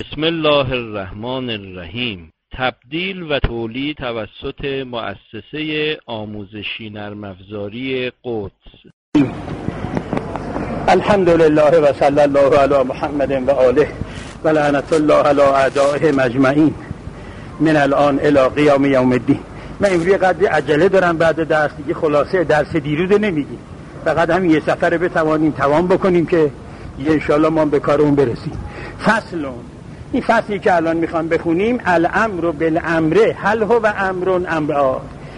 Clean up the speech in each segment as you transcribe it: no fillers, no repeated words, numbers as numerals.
بسم الله الرحمن الرحیم. تبدیل و تولید توسط مؤسسه آموزشی نرم افزاری قدس. الحمد لله و صلی الله علی محمد و آله و لعنت الله علی اعدائهم اجمعین من الان الی قیام یوم الدین. من امروز قدر عجله دارم بعد درس دیگه، خلاصه درس دیروز نمیگیم، فقط همین یه سفر بتوانیم توان بکنیم که ان شاء الله ما به کارمون برسیم. فصلون، این فصلی که الان میخوام بخونیم، الامر بالامر هل هو امر امر،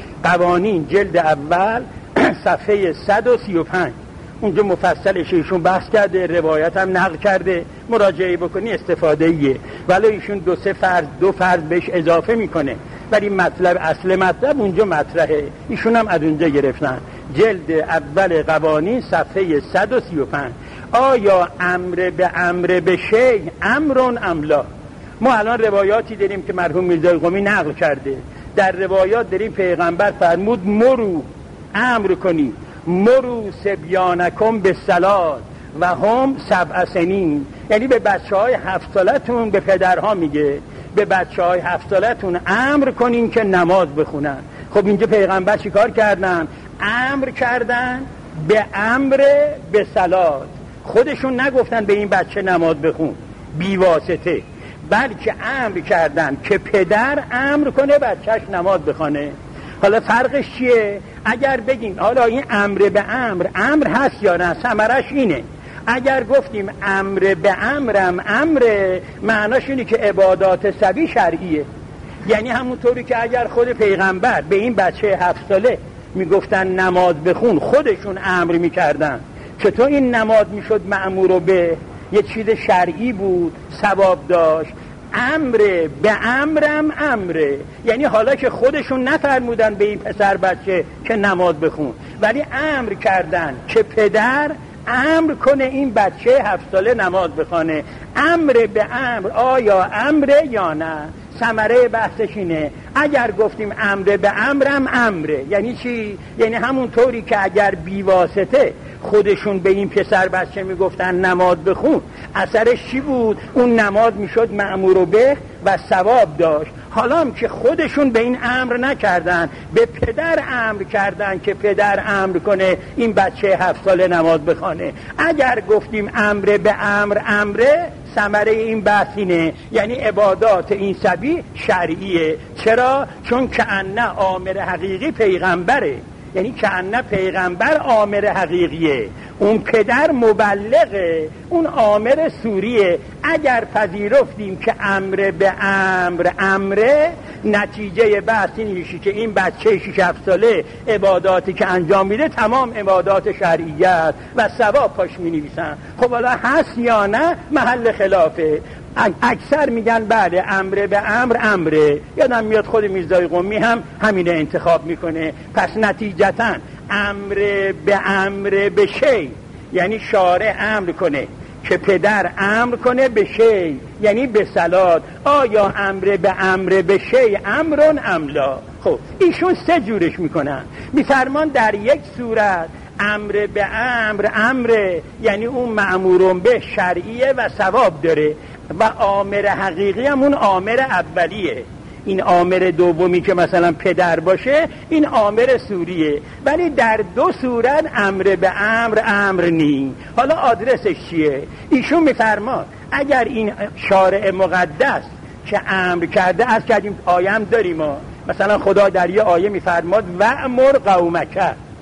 قوانین جلد اول صفحه 135. اونجا مفصلش ایشون بحث کرده، روایت هم نقل کرده، مراجعه بکنی استفاده ایه، ولی ایشون دو فرض بهش اضافه میکنه، ولی مطلب اصل مطلب اونجا مطرحه، ایشون هم از اونجا گرفتن. جلد اول قوانین صفحه 135. آیا امر به امر به شیء امرون ام لا؟ ما الان روایاتی داریم که مرحوم میرزای قمی نقل کرده، در روایات داریم پیغمبر فرمود مرو، امر کنی، مرو صبیانکم بالصلاة و هم 7 سنین، یعنی به بچهای 7 سالتون، به پدرها میگه به بچهای 7 سالتون امر کنین که نماز بخونن. خب اینجا پیغمبر چیکار کردن؟ امر کردن به امر به صلات. خودشون نگفتن به این بچه نماز بخون بی واسطه، بلکه امر کردن که پدر امر کنه بچهش نماز بخونه. حالا فرقش چیه؟ اگر بگیم حالا این امر به امر امر هست یا نه، ثمرش اینه. اگر گفتیم امر به امرم امره، معناش اینه که عبادات صبی شرعیه، یعنی همونطوری که اگر خود پیغمبر به این بچه 7 ساله میگفتن نماز بخون، خودشون امر میکردن، چطور این نماز میشد مأمور به یه چیز شرعی بود، ثواب داشت. امر به امرم امره، یعنی حالا که خودشون نفرمودن به این پسر بچه که نماز بخون، ولی امر کردن که پدر امر کنه این بچه 7 ساله نماز بخونه. امر به امر آیا امره یا نه؟ ثمره بحثش اینه. اگر گفتیم امر به امرم امره، یعنی چی؟ یعنی همون طوری که اگر بیواسطه خودشون به این پسر بچه میگفتن نماز بخون، اثرش چی بود؟ اون نماز میشد مأمور به و ثواب داشت. حالا هم که خودشون به این امر نکردن، به پدر امر کردن که پدر امر کنه این بچه 7 ساله نماز بخونه. اگر گفتیم امر به امر امره، ثمره این بحث اینه، یعنی عبادات این صبی شرعیه. چرا؟ چون کأنه آمر حقیقی پیغمبره، یعنی کأنه پیغمبر آمر حقیقیه، اون پدر مبلغه، اون آمر سوریه. اگر پذیرفتیم که امر به امر امره، نتیجه بحث این میشه که این بچه 6-7 ساله عباداتی که انجام میده تمام عبادات شرعیه است و ثواب پاش مینویسن. خب حالا هست یا نه محل خلافه. اکثر میگن بله امر به امر امره. یادم میاد خود میرزای قمی هم همینه انتخاب میکنه. پس نتیجتا امر به امر به شی، یعنی شارع امر کنه که پدر امر کنه به شی، یعنی به صلات. آیا امر به امر به شی امرون ام لا؟ خب ایشون 3 جورش میکنن. میفرمان در یک صورت امر به امر امره، یعنی اون مأمورون به شرعیه و ثواب داره، و آمر حقیقی هم اون آمر اولیه. این آمر دومی که مثلا پدر باشه این آمر سوریه. ولی در 2 صورت امر به امر امر نی. حالا آدرسش چیه؟ ایشون میفرماد اگر این شارع مقدس که امر کرده، از کردیم آیه هم داریم مثلا خدا در یه آیه میفرماد وأمر قومک،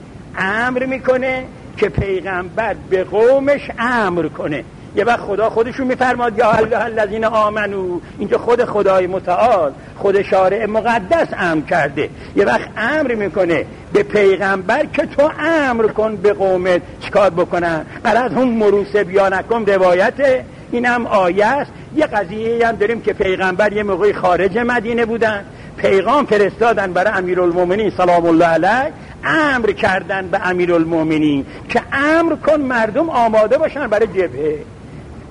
امر میکنه که پیغمبر به قومش امر کنه. یه وقت خدا خودشون میفرماد یا ایها الذین آمنو، اینجا خود خدای متعال، خود شارع مقدس امر کرده. یه وقت امر میکنه به پیغمبر که تو امر کن به قومت چیکار بکنن. غرض هم مرو صبیانکم روایته، اینم آیه است. یه قضیه هم داریم که پیغمبر یه موقعی خارج مدینه بودن، پیغام فرستادن برای امیرالمومنین سلام الله علیه، امر کردن به امیرالمومنین که امر کن مردم آماده باشن برای جبهه.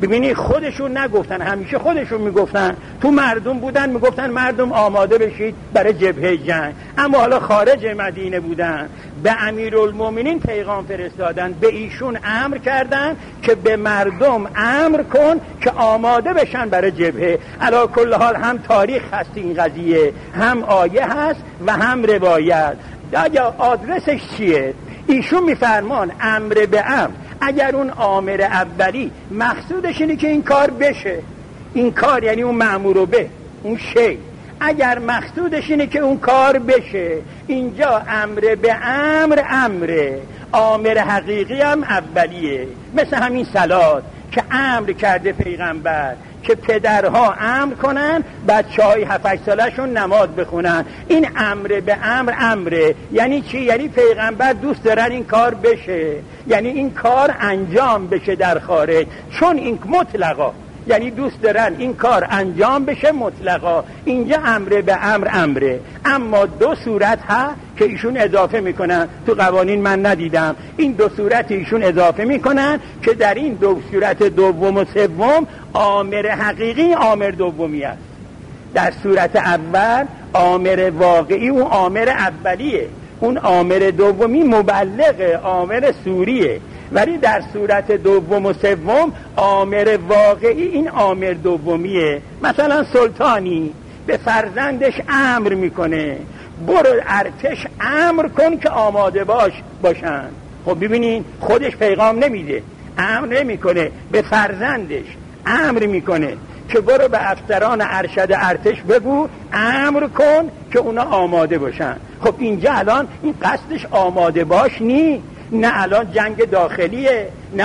ببینی خودشون نگفتن، همیشه خودشون میگفتن، تو مردم بودن میگفتن مردم آماده بشید برای جبهه جنگ. اما حالا خارج مدینه بودن، به امیرالمومنین پیغام فرستادن، به ایشون امر کردن که به مردم امر کن که آماده بشن برای جبهه. علی کل حال هم تاریخ هست این قضیه، هم آیه هست و هم روایت. یا آدرسش چیه؟ ایشون میفرمان امر به امر. اگر اون آمر اولی مقصودش اینه که این کار بشه، این کار یعنی اون مأمور به اون شی، اگر مقصودش اینه که اون کار بشه، اینجا امر به امر امره. آمر حقیقی هم اولیه، مثل همین صلات که امر کرده پیغمبر که پدرها امر کنن بچه‌های 7-8 سالشون نماز بخونن. این امر به امر امره. یعنی چی؟ یعنی پیغمبر دوست دارن این کار بشه، یعنی این کار انجام بشه در خارج، چون این مطلقا، یعنی دوست دارن این کار انجام بشه مطلقا. اینجا امر به امر امره. اما دو صورت هست که ایشون اضافه میکنن، تو قوانین من ندیدم، این دو صورت ایشون اضافه میکنن که در این دو صورت دوم و سوم آمر حقیقی آمر دومی است. در صورت اول آمر واقعی اون آمر اولیه، اون آمر دومی مبلغ آمر سوریه. ولی در صورت دوم و سوم آمر واقعی این آمر دومیه. مثلا سلطانی به فرزندش امر میکنه برو ارتش امر کن که آماده باشن. خب ببینین خودش پیغام نمیده، امر نمیکنه، به فرزندش امر میکنه که برو به افسران ارشد ارتش بگو امر کن که اونا آماده باشن. خب اینجا الان این قصدش آماده باش نی، نه الان جنگ داخلیه، نه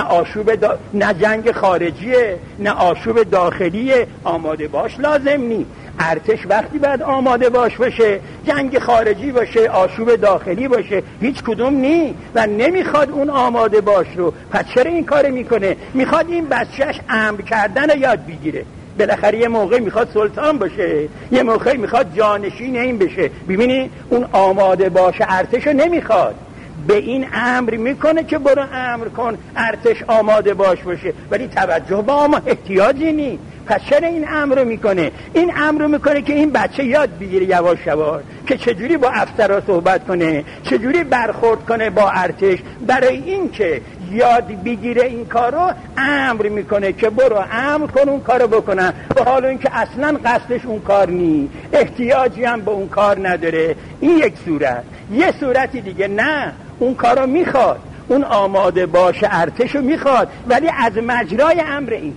نه جنگ خارجیه، نه آشوب داخلیه. آماده باش لازم نی. ارتش وقتی باید آماده باشه، جنگ خارجی باشه، آشوب داخلی باشه، هیچ کدوم نی و نمیخواد اون آماده باش رو. پس چرا این کار میکنه؟ میخواد این بچهش امر کردن رو یاد بگیره. بالاخره یه موقع میخواد سلطان باشه، یه موقع میخواد جانشین این بشه. ببینی اون آماده باشه ارتش رو نمیخواد، به این امر میکنه که برو امر کن ارتش آماده باشه، ولی توجه با ما احتیاجی نی. پس چرا این امر میکنه؟ این امر میکنه که این بچه یاد بگیره یواش یواش که چجوری با افسرها صحبت کنه، چجوری برخورد کنه با ارتش. برای این که یاد بگیره این کارو امر میکنه که برو امر کن اون کارو بکنن، به حال اینکه اصلا قصدش اون کار نی، احتیاجی هم به اون کار نداره. این یک صورت. یه صورتی دیگه نه، اون کارو میخواد، اون آماده باشه ارتشو میخواد، ولی از مجرای امر این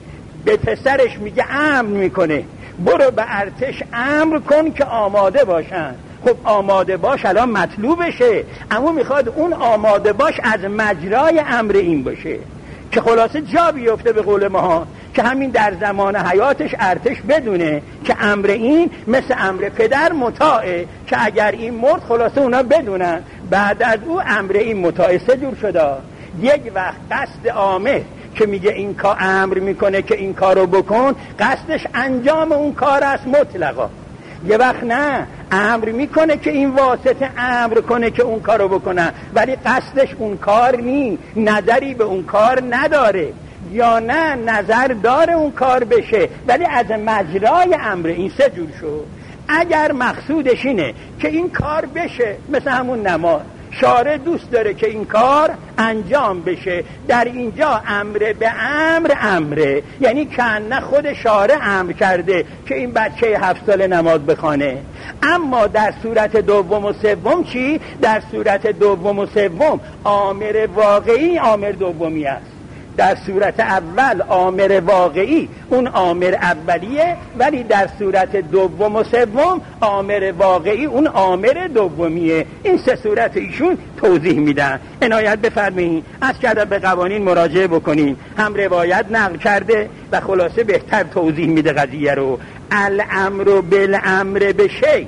به پسرش میگه امر میکنه برو به ارتش امر کن که آماده باشن. خب آماده باش الان مطلوبشه، اما میخواد اون آماده باش از مجرای امر این باشه که خلاصه جا بیفته به قول ما، که همین در زمان حیاتش ارتش بدونه که امر این مثل امر پدر مطاعه، که اگر این مرد خلاصه اونا بدونن بعد از او امر این مطاعه. سه جور شده. یک وقت قصد عامه که میگه این کار امر میکنه که این کارو بکن، قصدش انجام اون کار است مطلقا. یه وقت نه، امر میکنه که این واسطه امر کنه که اون کارو بکنه، ولی قصدش اون کار نی، نظری به اون کار نداره، یا نه نظر داره اون کار بشه ولی از مجرای امر این. سه جور شد. اگر مقصودش اینه که این کار بشه، مثل همون نماز، شارع دوست داره که این کار انجام بشه، در اینجا امر به امر امره، یعنی کنه خود شارع امر کرده که این بچه 7 ساله نماز بخونه. اما در صورت دوم و سوم چی؟ در صورت دوم و سوم آمر واقعی آمر دومی است. در صورت اول آمر واقعی اون آمر اولیه، ولی در صورت دوم و سوم آمر واقعی اون آمر دومیه. این سه صورت ایشون توضیح میدن. عنایت بفرمایید. از کردن به قوانین مراجعه بکنین، هم روایت نقل کرده و خلاصه بهتر توضیح میده قضیه رو. الامر بالامر به شی،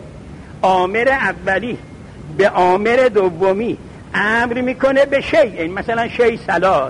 آمر اولی به آمر دومی امر میکنه به شی. این مثلا شی صلات،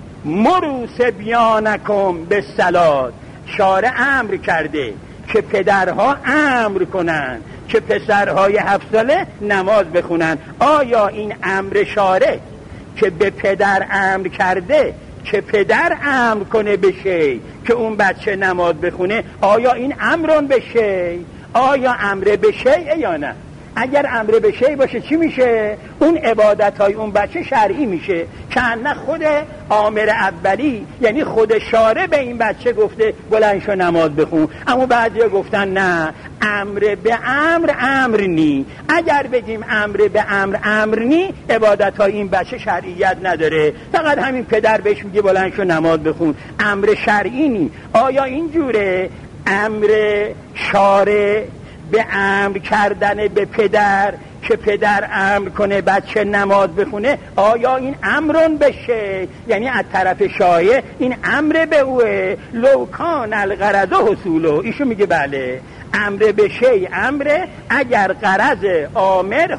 مرو صبیانکم به صلات، شارع امر کرده که پدرها امر کنن که پسرهای 7 ساله نماز بخونن. آیا این امر شارع که به پدر امر کرده که پدر امر کنه به شی که اون بچه نماز بخونه، آیا این امرون به شی؟ آیا امر به شیء یا نه؟ اگر امر به شیء باشه چی میشه؟ اون عبادت‌های اون بچه شرعی میشه، که نه خود آمر اولی یعنی خود شارع به این بچه گفته بلند شو نماز بخون. اما بعضیا گفتن نه، امر به امر نی. اگر بگیم امر به امر نی، عبادت‌های این بچه شرعیت نداره، فقط همین پدر بهش میگه بلند شو نماز بخون، امر شرعی نی. آیا اینجوره امر شارع به امر کردن به پدر که پدر امر کنه بچه نماز بخونه، آیا این امرون بشه؟ یعنی از طرف شایع این امر به اوه، لو کان الغرض حصوله. ایشون میگه بله، امر به شی امره اگر غرض آمر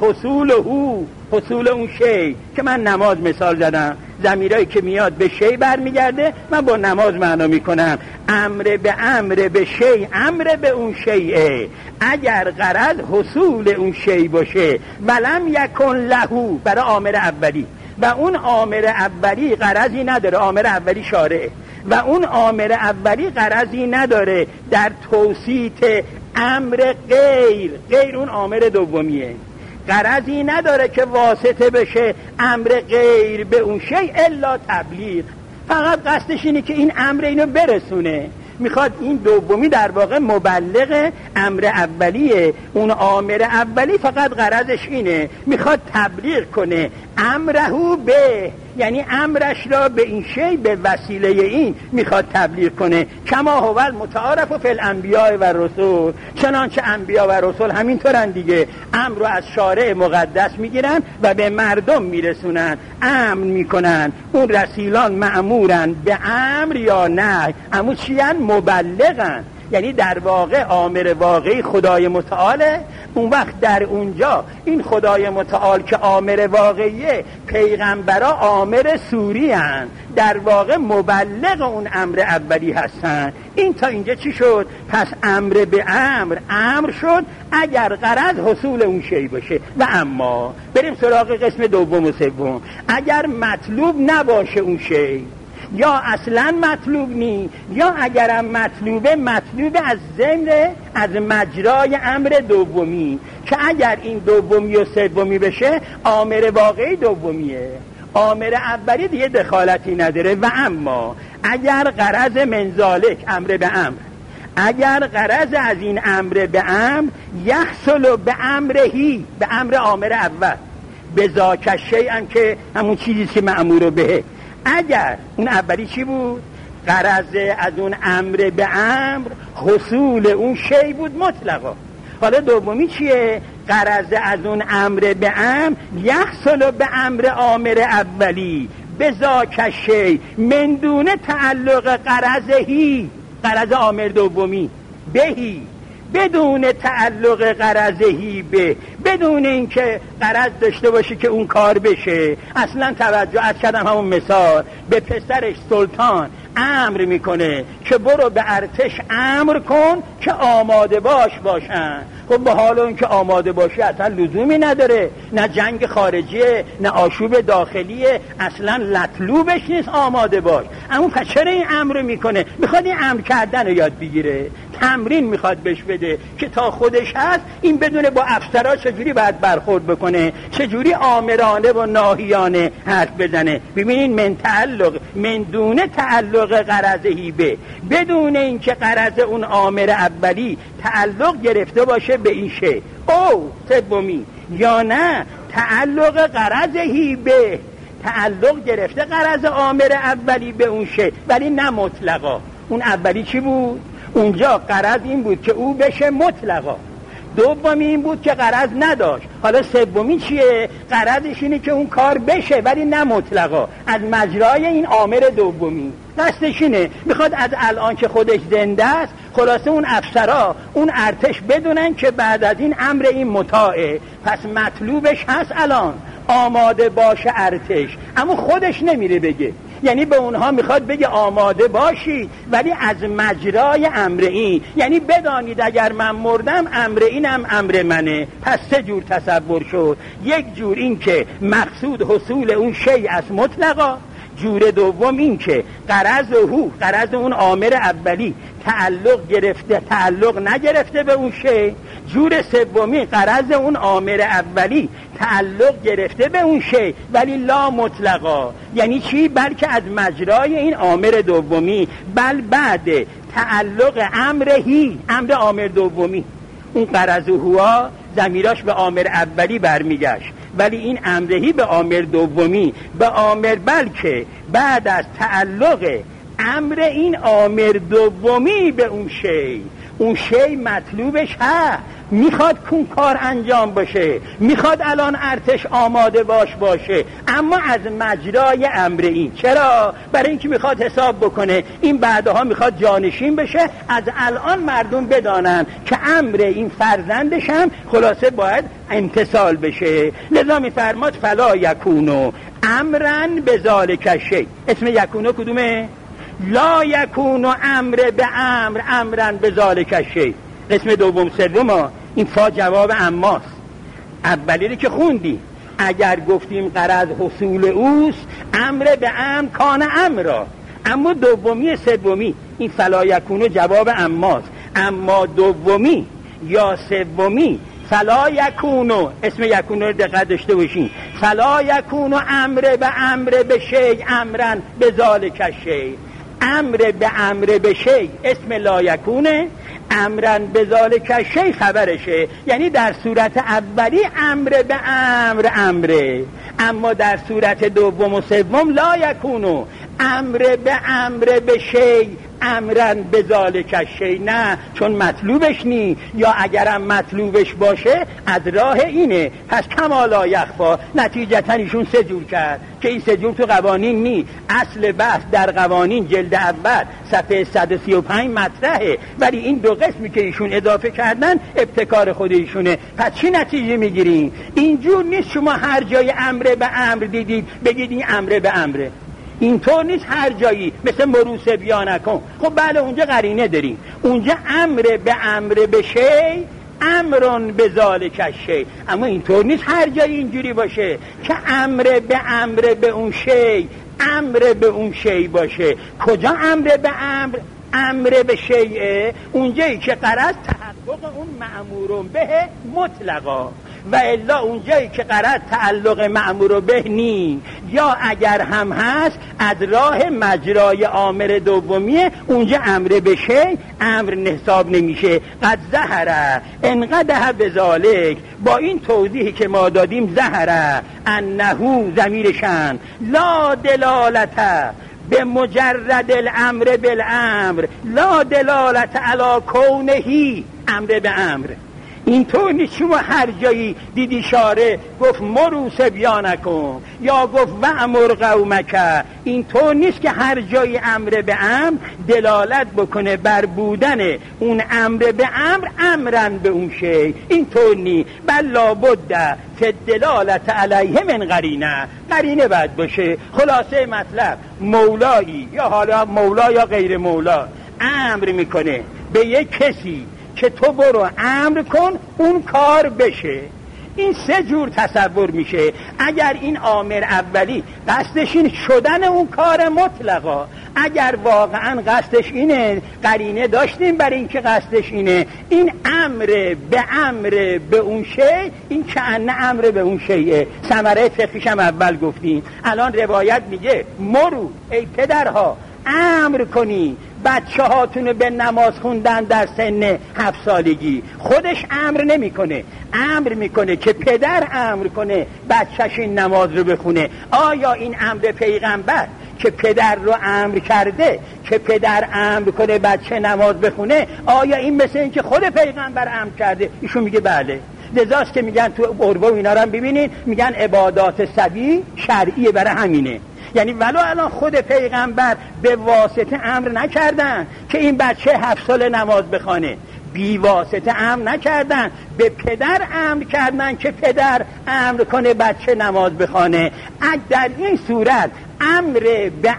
حصول اون شی، که من نماز مثال زدم، ضمیرایی که میاد به شی برمیگرده، من با نماز معنا میکنم امر به شی، امر به اون شیء، اگر غرض حصول اون شی باشه، ولم یکن لهو برای آمر اولی، و اون آمر اولی غرضی نداره، آمر اولی شارعه و اون آمر اولی غرضی نداره در توسیط امر غیر اون آمر دومیه، غرضی نداره که واسطه بشه امر غیر به اون شی الا تبلیغ، فقط قصدش اینه که این امر اینو برسونه، میخواد این دومی در واقع مبلغ امر اولیه، اون آمر اولی فقط غرضش اینه میخواد تبلیغ کنه امرهو به، یعنی امرش را به این شی به وسیله این میخواد تبلیغ کنه، کما هو المتعارف فی الانبیاء و رسول، چنانچه انبیا و رسول همینطورن دیگه، امر رو از شارع مقدس میگیرن و به مردم میرسونن، امر میکنن، اون رسولان مأمورن به امر یا نه، اما چیان؟ مبلغن، یعنی در واقع آمر واقعی خدای متعاله. اون وقت در اونجا این خدای متعال که آمر واقعیه، پیغمبرا آمر سوری هن، در واقع مبلغ اون امر اولی هستن. این تا اینجا چی شد؟ پس امر به امر شد اگر غرض حصول اون شی باشه. و اما بریم سراغ قسم دوم و سوم، اگر مطلوب نباشه اون شی، یا اصلا مطلوب نی، یا اگرم مطلوب از ضمن از مجرای امر دومی، که اگر این دومی و سومی بشه آمر واقعی دومیه، آمر اولی دیگه دخالتی نداره. و اما اگر غرض منزالک امر به امر، اگر غرض از این امر به امر یحصل به امرهی، به امر آمر اول، به ذاک شیء که همون چیزی که مأمور به، اگر اون اولی چی بود؟ غرض از اون امر به امر حصول اون شی بود مطلقا. حالا دومی چیه؟ غرض از اون امر به امر یحصل به امر آمر اولی به ذاک شی من دون تعلق غرضهی، غرض آمر دومی بهی، بدون تعلق غرضهی به، بدون اینکه غرض داشته باشه که اون کار بشه. اصلا توجه از کردم همون مثال، به پسرش سلطان امر میکنه که برو به ارتش امر کن که آماده باشن. خب به حال اون که آماده باشی اصلا لزومی نداره، نه جنگ خارجیه نه آشوب داخلیه، اصلا مطلوبش نیست آماده باش. اما پس چرا این امر میکنه؟ میخواد این امر کردن رو یاد بگیره، تمرین میخواد بهش بده که تا خودش هست این بدونه با افسرها چجوری باید برخورد بکنه، چجوری آمرانه و ناهیانه حرف بزنه. ببینین من دون تعلق غرضهی به، بدون اینکه غرض اون آمر اولی تعلق گرفته باشه به این شی، او سومی، یا نه تعلق غرضهی به، تعلق گرفته غرض آمر اولی به اون شی ولی نه مطلقا. اون اولی چی بود؟ اونجا غرض این بود که او بشه مطلقا، دومی این بود که غرض نداشت. حالا سومی چیه؟ غرضش اینه که اون کار بشه ولی نه مطلقا، از مجرای این آمر دومی. قصدش اینه میخواد از الان که خودش زنده است خلاصه اون افسرها اون ارتش بدونن که بعد از این امر این مطاعه، پس مطلوبش هست الان آماده باشه ارتش، اما خودش نمیره بگه، یعنی به اونها میخواد بگه آماده باشی ولی از مجرای امر این، یعنی بدانید اگر من مردم امر اینم امر منه. پس سه جور تصور شد، یک جور این که مقصود حصول اون شیء از مطلقا، جور دوم این که غرض اون آمر اولی تعلق نگرفته به اون شی. جور سومی غرض اون آمر اولی تعلق گرفته به اون شی ولی لا مطلقا. یعنی چی؟ بلکه از مجرای این آمر دومی، بل بعد تعلق امر آمر دومی. اون غرض هوا ضمیراش به آمر اولی برمیگشت، ولی این امرهی به آمر دومی، به آمر، بلکه بعد از تعلق امر این آمر دومی به اون شی مطلوبش هست، میخواد کون کار انجام باشه، میخواد الان ارتش آماده باشه، اما از مجرای امر این. چرا؟ برای اینکه میخواد حساب بکنه این بعدها میخواد جانشین بشه، از الان مردم بدانن که امر این فرزندش هم خلاصه باید امتثال بشه. لذا میفرماد فلا یکونو امرن بذالک شی. اسم یکونو کدومه؟ لا یکونو امر به امرن بذالک شی. قسم دوم سوم این فا جواب اماست. اولی رو که خوندی، اگر گفتیم غرض حصول اوست، امر به امر کان امرا. اما دومی سومی این فلا یکونو جواب اماست. اما دومی یا سومی فلا یکونو، اسم یکونو رو دقت داشته باشین، فلا یکونو امر به شی امرن بذالک شی. امر به شی اسم لا یکونه، امرن بذالک شی خبرشه. یعنی در صورت اولی امر به امره، اما در صورت دوم و سوم لا یکونو امر به شی امرن بذالک شی. نه، چون مطلوبش نی، یا اگرم مطلوبش باشه از راه اینه، پس کما لا یخفا. نتیجتا ایشون سه جور کرد که این سه جور تو قوانین نی. اصل بحث در قوانین جلد اول صفحه 135 مطرحه، ولی این دو قسمی که ایشون اضافه کردن ابتکار خود ایشونه. پس چی نتیجه میگیریم؟ اینجور نیست شما هر جای امر به امر دیدید بگید این امر به امره. اینطور نیست هر جایی مثل مروس بیانکن. خب بله اونجا قرینه داریم، اونجا امر به شی امرون بذالک شی. اما اینطور نیست هر جایی اینجوری باشه که امر به اون شی امر به اون شی باشه. کجا امر به شیء؟ اونجایی که غرض تحقق اون مأمور به مطلقا، و الا اونجایی که قرار تعلق مأمور به نی، یا اگر هم هست از راه مجرای آمر دومیه، اونجا امر به شی امر حساب نمیشه. قد ظهره انقدح بذالک، با این توضیحی که ما دادیم، ظهره انهو ضمیرشن لا دلالته به مجرد الامر بالامر، لا دلالت علی کونهی امر به امر. اینطور نیست شما هر جایی دیدی شاره گفت مروس بیانکن یا گفت وامر قومک، اینطور نیست که هر جایی امر به امر دلالت بکنه بر بودن اون امر به امر امرن به اون شی. اینطور نیست، بل لابد فی الدلالت علیه من قرینه باید باشه. خلاصه مطلب، مولایی یا حالا مولا یا غیر مولا امر میکنه به یک کسی که تو برو امر کن اون کار بشه. این سه جور تصور میشه. اگر این آمر اولی قصدش این شدن اون کار مطلقا، اگر واقعا قصدش اینه، قرینه داشتیم برای اینکه قصدش اینه، این امر به اون شی، این که امر به اون شیه. ثمره فقهیش هم اول گفتیم. الان روایت میگه مرو ای پدرها امر کنی بچه هاتون به نماز خوندن در سن 7 سالگی. خودش امر نمیکنه، امر میکنه که پدر امر کنه بچهش این نماز رو بخونه. آیا این امر پیغمبر که پدر رو امر کرده که پدر امر کنه بچه نماز بخونه، آیا این مثل این که خود پیغمبر امر کرده؟ ایشون میگه بله. لذاست که میگن تو عربه و اینا رو هم ببینین، میگن عبادات سبی شرعیه، برای همینه. یعنی ولو الان خود پیغمبر به واسطه امر نکردن که این بچه 7 سال نماز بخونه، بی واسطه امر نکردن، به پدر امر کردن که پدر امر کنه بچه نماز بخونه. در این صورت امر به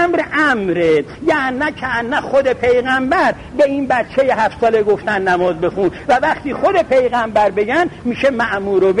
امر، یعنی نه خود پیغمبر به این بچه 7 ساله گفتن نماز بخون و وقتی خود پیغمبر بگن میشه مأمور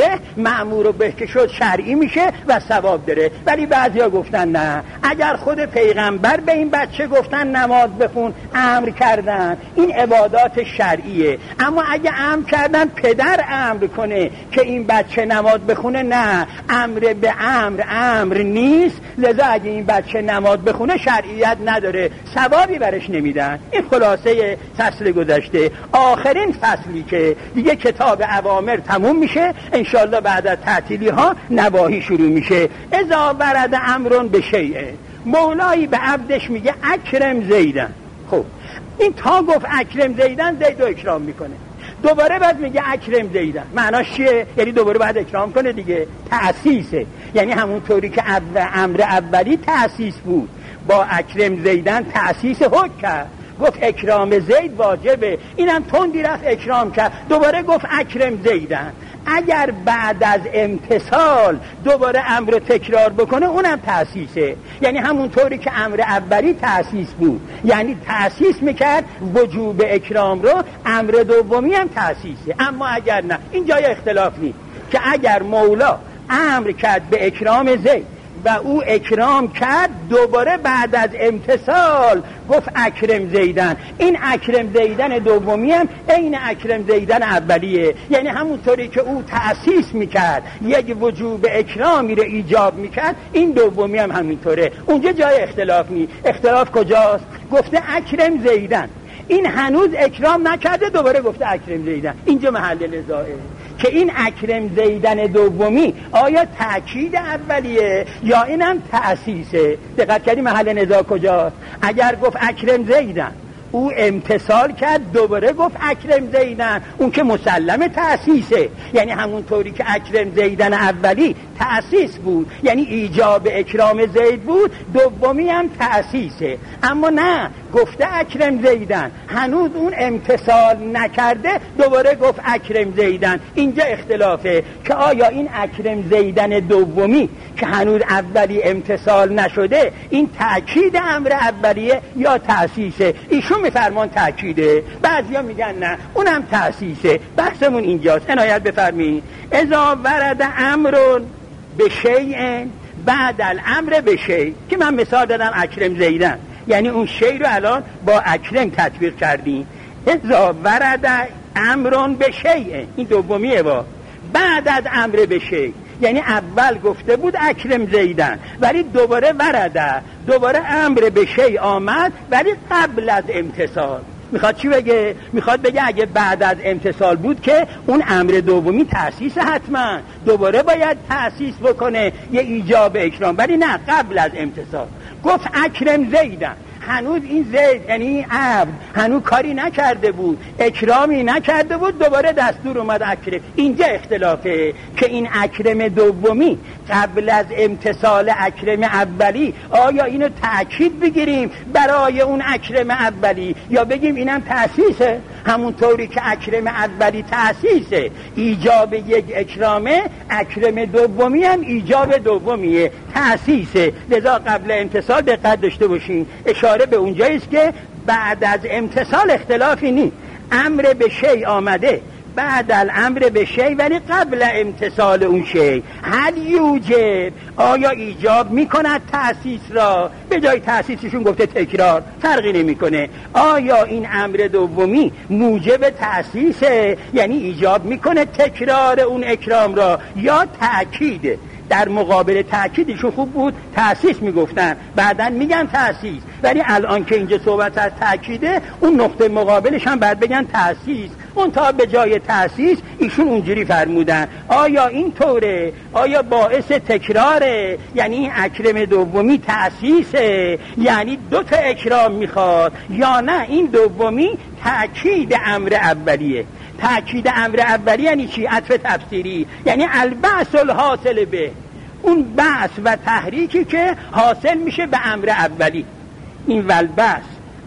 به که شد شرعی میشه و ثواب داره. ولی بعضیا گفتن نه، اگر خود پیغمبر به این بچه گفتن نماز بخون امر کردن این عبادات شرعیه، اما اگه امر کردن پدر امر کنه که این بچه نماز بخونه، نه، امر به امر نیست، لذا اگه این بچه نماز بخونه شرعیت نداره، ثوابی برش نمیدن. این خلاصه فصل گذشته. آخرین فصلی که دیگه کتاب اوامر تموم میشه، انشالله بعد از تعطیلی ها نواهی شروع میشه. اذا ورد امرون به شیء، مولایی به عبدش میگه اکرم زیدن. خب این تا گفت اکرم زیدن، زیدو اکرام میکنه، دوباره بعد میگه اکرم زیدن. معناش چیه؟ یعنی دوباره بعد اکرام کنه دیگه، تأسیسه. یعنی همونطوری که امر اولی تأسیس بود، با اکرم زیدن تأسیس حکم کرد، گفت اکرام زید واجبه، اینم تندی رفت اکرام کرد، دوباره گفت اکرم زیدن. اگر بعد از امتثال دوباره امر تکرار بکنه اونم تأسیسه، یعنی همونطوری که امر اولی تأسیس بود، یعنی تأسیس میکرد وجوب اکرام رو، امر دومی هم تأسیسه. اما اگر نه، این جای اختلاف نیست که اگر مولا امر کرد به اکرام زید و او اکرام کرد، دوباره بعد از امتثال گفت اکرم زیدن، این اکرم زیدن دومی هم عین اکرم زیدن اولیه، یعنی همونطوری که او تأسیس میکرد یک وجوب اکرامی رو ایجاب میکرد، این دومی هم همینطوره. اونجا جای اختلاف نیست. اختلاف کجاست؟ گفته اکرم زیدن، این هنوز اکرام نکرده، دوباره گفته اکرم زیدن. اینجا محل نزاعه که این اکرم زیدن دومی آیا تأکید اولیه یا اینم تأسیسه. دقت کردی محل نزاع کجاست؟ اگر گفت اکرم زیدن او امتثال کرد، دوباره گفت اکرم زیدن، اون که مسلم تأسیسه، یعنی همون طوری که اکرم زیدن اولی تأسیس بود، یعنی ایجاب اکرام زید بود، دومی هم تأسیسه. اما نه، گفته اکرم زیدن، هنوز اون امتثال نکرده، دوباره گفت اکرم زیدن. اینجا اختلافه که آیا این اکرم زیدن دومی که هنوز اولی امتثال نشده، این تأکید امر اولیه یا تأسیسه؟ ایشون میفرمان تأکیده، بعضیا میگن نه اونم تأسیسه. بحثمون اینجاست، عنایت بفرمایید. اذا ورد امرون به شیء بعد الامر به شیء، که من مثال دادم اکرم زیدن، یعنی اون شیء رو الان با اکرم تطبیق کردیم. اذا ورد امرون به شیء، این دومیه، با بعد از امر به شیء، یعنی اول گفته بود اکرم زیدن، ولی دوباره ورده، دوباره امر به شیء آمد، ولی قبل از امتثال. میخواد چی بگه؟ میخواد بگه اگه بعد از امتثال بود که اون امر دومی تأسیس، حتما دوباره باید تأسیس بکنه یه ایجاب اکرام، ولی نه، قبل از امتثال. گفت اکرم زیدن، هنوز این زید یعنی عبد هنوز کاری نکرده بود، اکرامی نکرده بود، دوباره دستور اومد اکرم. اینجا اختلافه که این اکرم دومی قبل از امتثال اکرم اولی، آیا اینو تأکید بگیریم برای اون اکرم اولی یا بگیم اینم تأسیسه؟ همونطوری که اکرم اولی تأسیسه، ایجاب یک اکرامه، اکرم دومی هم ایجاب دومیه، تأسیسه. لذا قبل امتثال دقت داشته باشین، اشاره به اونجاییست که بعد از امتثال اختلافی نیست. امر به شیء آمده بعد الامر به شیء، ولی قبل امتثال اون شیء. هل یوجب، آیا ایجاب میکند تأسیس را؟ به جای تأسیسشون گفته تکرار، فرقی نمیکنه. آیا این امر دومی موجب تأسیسه، یعنی ایجاب میکنه تکرار اون اکرام را، یا تأکیده؟ در مقابل تأکیدشون خوب بود تأسیس میگفتن، بعداً میگن تأسیس، ولی الان که اینجا صحبت از تأکیده، اون نقطه مقابلش هم بعد بگن تأسیس. اون تا به جای تأسیس ایشون اونجوری فرمودن. آیا این طوره؟ آیا باعث تکراره؟ یعنی این اکرم دومی تأسیسه، یعنی 2 تا اکرام میخواد، یا نه این دومی تأکید امر اولیه؟ تأکید امر اولی یعنی چی؟ عطف تفسیری، یعنی البعث الحاصل به، اون بعث و تحریکی که حاصل میشه به امر اولی. این والبعث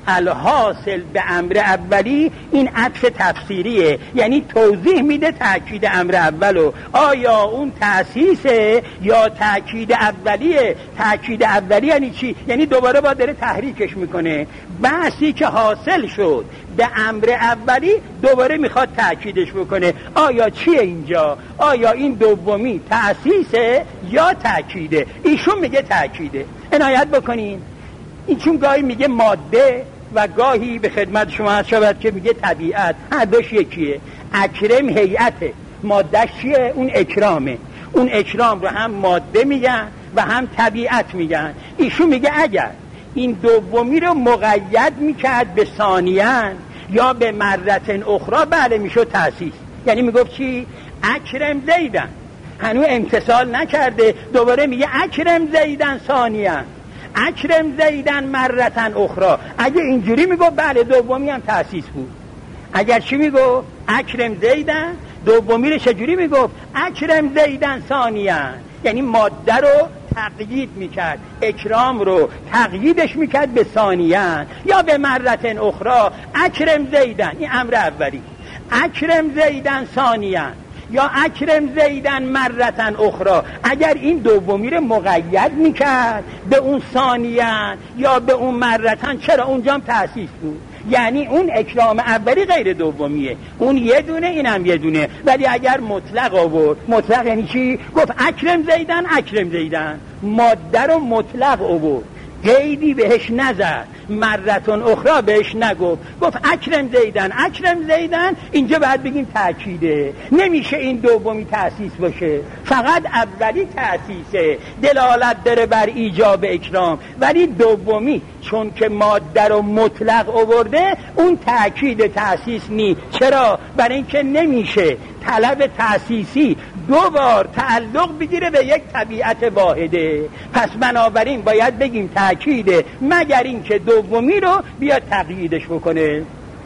الحاصل به امر اولی این عطف تفسیریه، یعنی توضیح میده تأکید امر اولو. آیا اون تأسیسه یا تأکید اولیه؟ تأکید اولی یعنی چی؟ یعنی دوباره با داره تحریکش میکنه. بحثی که حاصل شد به امر اولی دوباره میخواد تأکیدش بکنه. آیا چیه اینجا؟ آیا این دومی تأسیسه یا تأکیده؟ ایشون میگه تأکیده. عنایت بکنین، این چون گاهی میگه ماده و گاهی به خدمت شما هست شود که میگه طبیعت، هر دوش یکیه. اکرم هیئته، مادهش چیه؟ اون اکرامه. اون اکرام رو هم ماده میگن و هم طبیعت میگن. ایشون میگه اگر این دومی رو مقید میکرد به ثانیاً یا به مرتن اخرى، بله میشد تأسیس. یعنی میگفت چی؟ اکرم زیدن، هنوز امتصال نکرده، دوباره میگه اکرم زیدن ثانیاً، اکرم زیدن مرتن اخرى. اگه اینجوری میگفت بله دومی هم تأسیس بود. اگر چی میگفت؟ اکرم زیدن، دومی رو چجوری میگفت؟ اکرم زیدن ثانیاً، یعنی ماده رو تقیید میکرد، اکرام رو تقییدش میکرد به ثانیاً یا به مرتن اخرى. اکرم زیدن، این امر اولی. اکرم زیدن ثانیاً یا اکرم زیدن مرتن اخرى. اگر این دومی رو مقید میکرد به اون ثانیاً یا به اون مرتن، چرا؟ اونجا هم تأسیس بود. یعنی اون اکرام اولی غیر دومیه، اون یه دونه، اینم یه دونه. ولی اگر مطلق آورد، مطلق یعنی چی؟ گفت اکرم زیدن، اکرم زیدن، ماده رو مطلق آورد، قیدی بهش نزد، مرتون اخرى بهش نگفت، گفت اکرم زیدن، اکرم زیدن. اینجا باید بگیم تأکیده. نمیشه این دومی تأسیس باشه، فقط اولی تأسیسه، دلالت داره بر ایجاب اکرام. ولی دومی چون که ماده رو مطلق آورده، اون تأکید تأسیس نی. چرا؟ برای اینکه نمیشه طلب تأسیسی دو بار تعلق بگیره به یک طبیعت واحده. پس بنابراین باید بگیم تأکیده، مگر اینکه دومی رو بیاد تقییدش بکنه.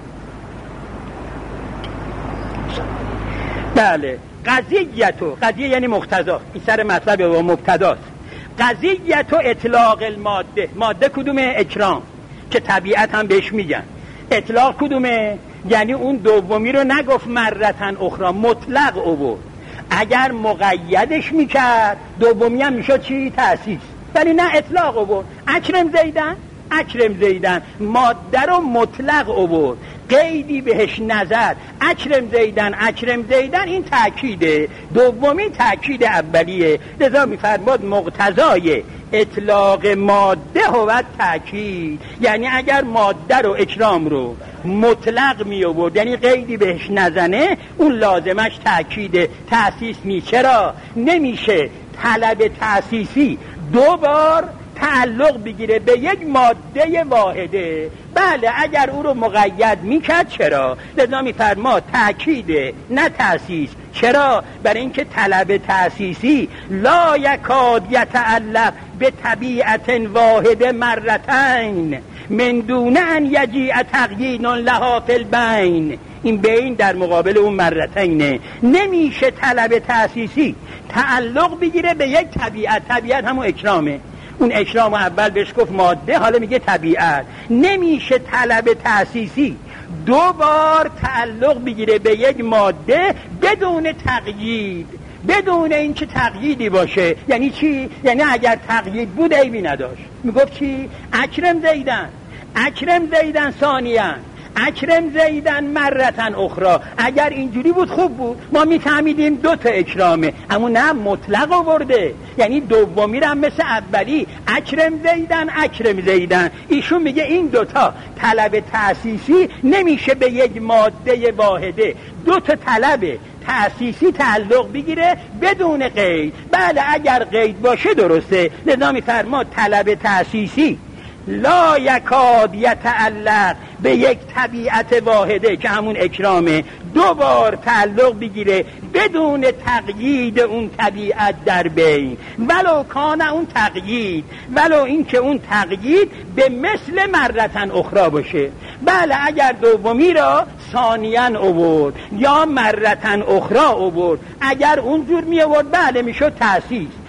بله، قضیتو، قضیه یعنی مقتضا، این سر مطلب و مبتداست. قضیتو اطلاق الماده، ماده کدومه؟ اکرام، که طبیعت هم بهش میگن. اطلاق کدومه؟ یعنی اون دومی رو نگفت مرتن اخرى، مطلق آورد. اگر مقیدش میکرد دومی هم میشد چی؟ تأسیس. ولی نه، اطلاق آورد. اکرم زیدن، اکرم زیدن، ماده رو مطلق آورد، قیدی بهش نزد، اکرم زیدن، اکرم زیدن. این تأکیده. دومی تأکید اولیه. لذا میفرماد مقتضای اطلاق ماده هو تأکید. یعنی اگر ماده رو، اکرام رو مطلق می آورد، یعنی قیدی بهش نزنه، اون لازمش تأکیده، تأسیس نی. چرا؟ نمیشه طلب تأسیسی دو بار تعلق بگیره به یک ماده واحده. بله، اگر او رو مقید میکرد، چرا؟ لذا میفرما تأکیده نه تأسیس. چرا؟ برای اینکه طلب تأسیسی لا یکاد یتعلق به طبیعت واحد مرتین من دون ان یجیء تقیید لها فی البین. این بین در مقابل اون مرتینه. نمیشه طلب تأسیسی تعلق بگیره به یک طبیعت. طبیعت همون اکرامه. اون اکرام اول بهش گفت ماده، حالا میگه طبیعت. نمیشه طلب تأسیسی دو بار تعلق بگیره به یک ماده بدون تقیید، بدون اینکه تقییدی باشه. یعنی چی؟ یعنی اگر تقیید بود عیبی نداشت. میگفت چی؟ اکرم زیدن، اکرم زیدن ثانیاً، اکرم زیدن مرتن اخرى. اگر اینجوری بود خوب بود، ما میفهمیدیم دو تا اکرامه. اما نه، مطلق آورده، یعنی دومی هم مثل اولی، اکرم زیدن، اکرم زیدن. ایشون میگه این دوتا طلب تأسیسی نمیشه به یک ماده واحده دو تا طلب تأسیسی تعلق بگیره بدون قید. بله، اگر قید باشه درسته. لذا میفرما طلب تأسیسی لا یکاد یتعلق به یک طبیعت واحده که همون اکرامه، دو بار تعلق بگیره بدون تقیید اون طبیعت در بین. ولو کان اون تقیید، ولو این که اون تقیید به مثل مرتن اخرى باشه. بله، اگر دومی را ثانیاً آورد یا مرتن اخرى آورد، اگر اونجور می آورد بله میشد تأسیس.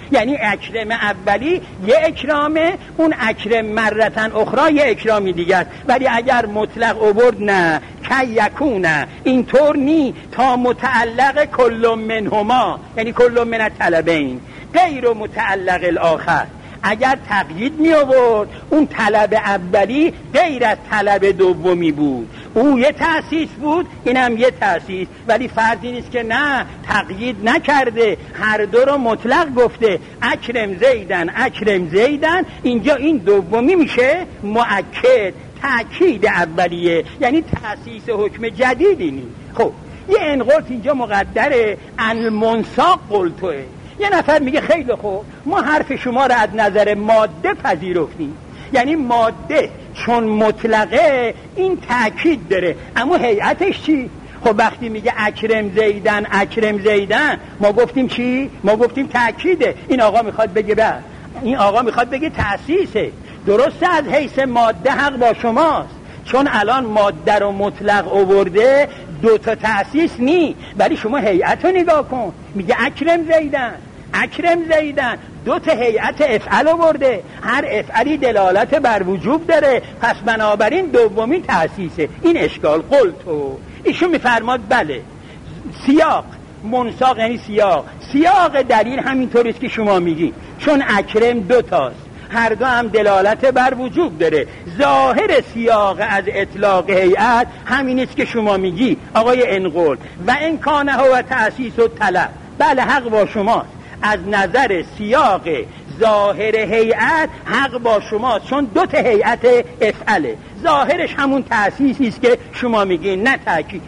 یعنی اکرم اولی یه اکرامه، اون اکرم مرتن اخرى یه اکرامی دیگه است. ولی اگر مطلق آورد نه کی یکونه، اینطور نی تا متعلق کل منهما، یعنی کل من الطلبین غیر متعلق الاخر. اگر تقیید می آورد اون طلب اولی غیر از طلب دومی بود، او یه تأسیس بود اینم یه تأسیس. ولی فرضی نیست که نه تقیید نکرده، هر دو رو مطلق گفته اکرم زیدن اکرم زیدن، اینجا این دومی میشه مؤکد تأکید اولیه، یعنی تأسیس حکم جدیدی نیست. خب یه انقلت اینجا مقدره المنساق قلتوه. یه نفر میگه خیلی خوب ما حرف شما را از نظر ماده پذیرفتیم، یعنی ماده چون مطلقه این تأکید داره، اما هیئتش چی؟ خب وقتی میگه اکرم زیدن اکرم زیدن ما گفتیم چی؟ ما گفتیم تأکیده. این آقا میخواد بگه بعد این آقا میخواد بگه تأسیسه. درسته از حیث ماده حق با شماست، چون الان ماده رو مطلق آورده دو تا تأسیس نی، ولی شما هیئت رو نگاه کن، میگه اکرم زیدن اکرم زیدن، دو تا هیئت افعل آورده، هر افعلی دلالت بر وجوب داره، پس بنابراین دومی تأسیسه. این اشکال قلتو ایشون میفرماد بله سیاق منساق یعنی سیاق دلیل همینطوریست که شما میگی، چون اکرم دو تاست هر دو هم دلالت بر وجوب داره، ظاهر سیاق از اطلاق هیئت همینیست که شما میگی آقای انقل. و این کانه و تأسیس و طلب، بله حق با شماست، از نظر سیاق ظاهر هیئت حق با شماست، چون دو تا هیئت افعله، ظاهرش همون تأسیسیست که شما میگین، نه تأکید.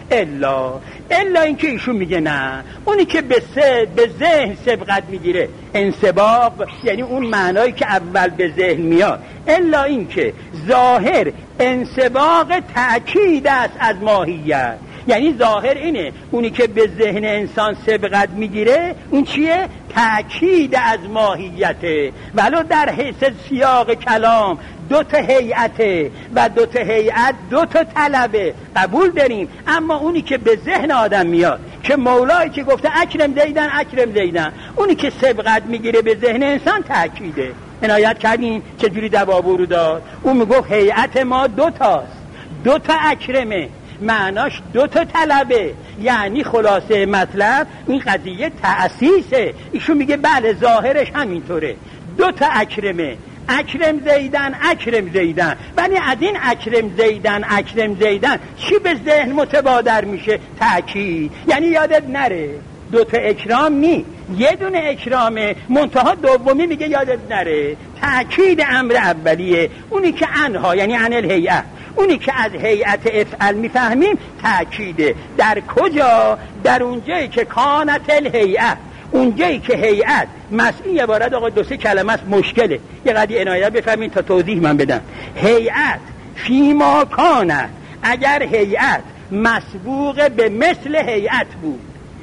الا اینکه ایشون میگه نه، اونی که به ذهن سبقت میگیره انسباق، یعنی اون معنایی که اول به ذهن میاد، الا اینکه ظاهر انسباق تأکید است از ماهیت، یعنی ظاهر اینه اونی که به ذهن انسان سبقت میگیره اون چیه؟ تأکید از ماهیته. ولو در حیث سیاق کلام دو تا هیئته و دو تا هیئت دو تا طلبه قبول داریم، اما اونی که به ذهن آدم میاد که مولایی که گفته اکرم زیدن اکرم زیدن، اونی که سبقت میگیره به ذهن انسان تأکیده. عنایت کردیم چجوری دوابو رو داد؟ اون میگفت هیئت ما دو تاست، دو تا اکرمه، معناش دو تا طلبه، یعنی خلاصه مطلب این قضیه تأسیسه. ایشون میگه بله ظاهرش همینطوره، دو تا اکرمه، اکرم زیدن اکرم زیدن، ولی از این اکرم زیدن اکرم زیدن چی به ذهن متبادر میشه؟ تأکید. یعنی یادت نره دو تا اکرام نی، یه دونه اکرامه، منتها دومی میگه یادت نره تأکید امر اولیه، اونی که انها یعنی عن الهیئه، اونی که از هیئت افعل میفهمیم تأکیده. در کجا؟ در اونجایی که کانت الهیئه، اونجایی که هیئت مسئول عبارت آقا دو سه کلمه است مشکله، یه قدری عنایت بفهمین تا توضیح من بدم. هیئت فیما کانت، اگر هیئت مسبوق به مثل هیئت بود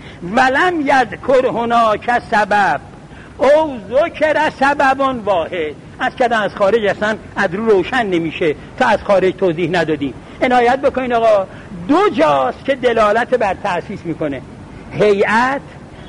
ولم یذکر هناک سبب او ذکر سبب واحد، از کدن از خارج اصلا از رو روشن نمیشه تا از خارج توضیح ندادیم. عنایت بکنین آقا دو جاست که دلالت بر تأسیس میکنه، هیئت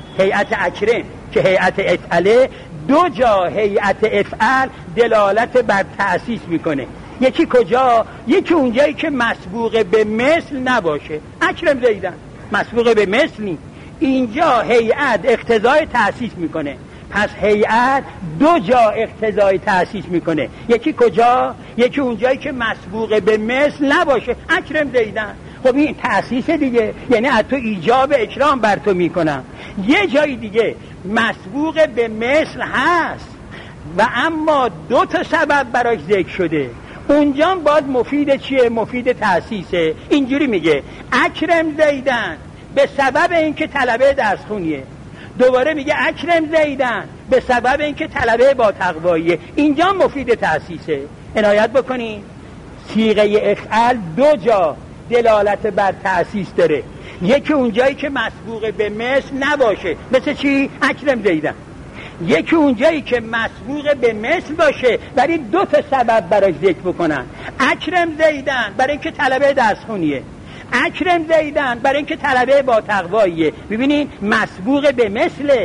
اکرم که هیئت افعله، دو جا هیئت افعل دلالت بر تأسیس میکنه. یکی کجا؟ یکی اونجایی که مسبوق به مثل نباشه، اکرم زیدن مسبوق به مثل نی، اینجا هیئت اقتضای تأسیس میکنه. پس هیئت دو جا اقتضای تأسیس میکنه، یکی کجا؟ یکی اونجایی که مسبوق به مثل نباشه، اکرم زیدن. خب این تأسیس دیگه، یعنی از تو ایجاب اکرام بر تو میکنم. یه جای دیگه مسبوق به مثل هست و اما دو تا سبب براش ذکر شده، اونجا باید مفید چیه؟ مفید تأسیسه. اینجوری میگه اکرم زیدن به سبب اینکه طلبه درس خونیه، دوباره میگه اکرم زیدن به سبب اینکه طلبه با تقواییه، اینجا مفید تأسیسه. عنایت بکنین صیغه افعال دو جا دلالت بر تأسیس داره، یکی اونجایی که مسبوق به مثل نباشه، مثل چی؟ اکرم زیدن. یکی اونجایی که مسبوق به مثل باشه ولی دو تا سبب براش ذکر بکنن، اکرم زیدن برای اینکه طلبه درس خونیه، اکرم زیدن برای اینکه طلبه با تقواییه. ببینین مسبوق به مثل،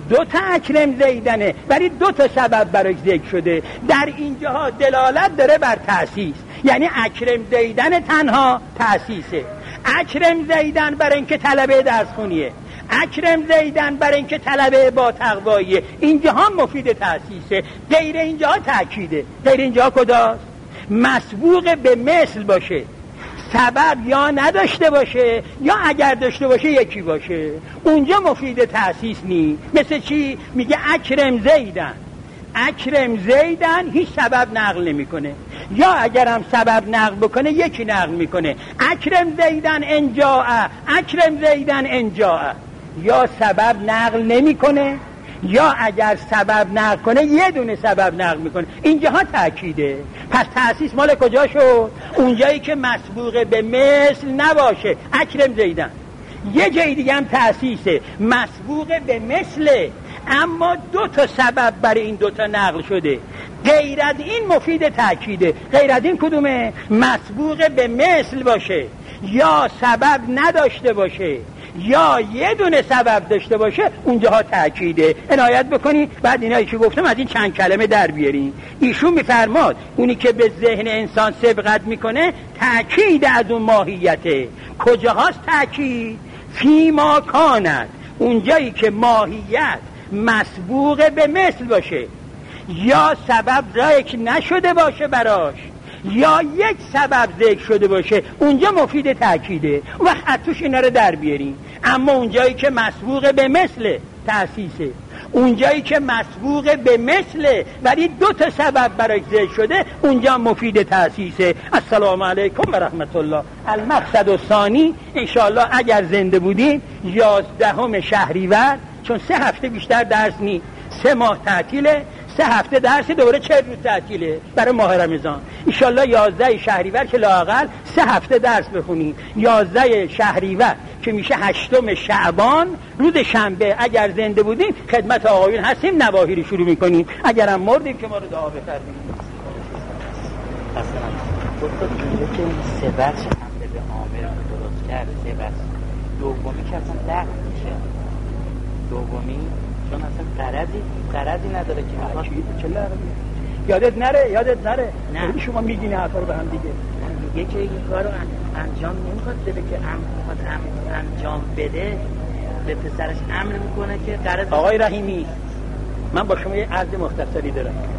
دو تا اکرم زیدنه ولی دو تا سبب براش ذکر شده. در اینجاها دلالت داره بر تأسیس، یعنی اکرم زیدن تنها تأسیسه. اکرم زیدن برای اینکه طلبه درس خونیه، اکرم زیدن برای اینکه طلبه با تقواییه، اینجاها مفید تأسیسه. غیر اینجاها تأکیده. غیر اینجاها کداست؟ مسبوق به مثل باشه، سبب یا نداشته باشه یا اگر داشته باشه یکی باشه، اونجا مفید تأسیس نی. مثل چی؟ میگه اکرم زیدن، اکرم زیدن هیچ سبب نقل نمیکنه، یا اگرم سبب نقل بکنه یکی نقل میکنه. اکرم زیدن انجاء، اکرم زیدن انجاء، یا سبب نقل نمیکنه یا اگر سبب نقل کنه یه دونه سبب نقل میکنه. اینجاها تأکیده. پس تأسیس مال کجا شد؟ اونجایی که مسبوق به مثل نباشه. اکرم زیدن. یه جای دیگه هم تأسیسه، مسبوق به مثله اما دو تا سبب برای این دو تا نقل شده. غیر از این مفید تأکیده. غیر از این کدومه؟ مسبوق به مثل باشه یا سبب نداشته باشه یا یه دونه سبب داشته باشه، اونجاها تأکیده. عنایت بکنی. بعد اینایی که گفتم از این چند کلمه در بیارین. ایشون میفرماد اونی که به ذهن انسان سبقت میکنه تأکید از اون ماهیته. کجاهاست تأکید؟ فیما کاند، اونجایی که ماهیت مسبوق به مثل باشه یا سبب ذکر نشده باشه براش یا یک سبب ذکر شده باشه، اونجا مفید تأکیده. وقت توش اینا رو در بیارین. اما اونجایی که مسبوق به مثل تأسیسه، اونجایی که مسبوق به مثل ولی دو تا سبب برای ذکر شده، اونجا مفید تأسیسه. السلام علیکم و رحمت الله. المقصد الثانی انشاءالله اگر زنده بودیم 11 شهریور، چون 3 هفته بیشتر درس نی، 3 ماه تعطیله، 3 هفته درس دوره 40 روز تعطیله برای ماه رمضان. انشالله 11 شهریور که لااقل 3 هفته درس بخونیم. 11 شهریور که میشه 8 شعبان روز شنبه اگر زنده بودیم خدمت آقایون هستیم، نواهی رو شروع میکنیم. اگرم مردیم که ما رو دعا بفرمایید. مثلا گفتم که این 3 بخش حمله به عامر درست کرد. 3 بخش دومی که اصلا لغو میشه، دومی چون اصلا قرضی نداره که چه لغوی؟ یادت نره نه شما میگین حرفا رو به هم دیگه. میگه که این کارو انجام نمیخواد بده که میخواد انجام بده، به پسرش امر میکنه که قرض. آقای رحیمی من با شما یه عرض مختصری دارم.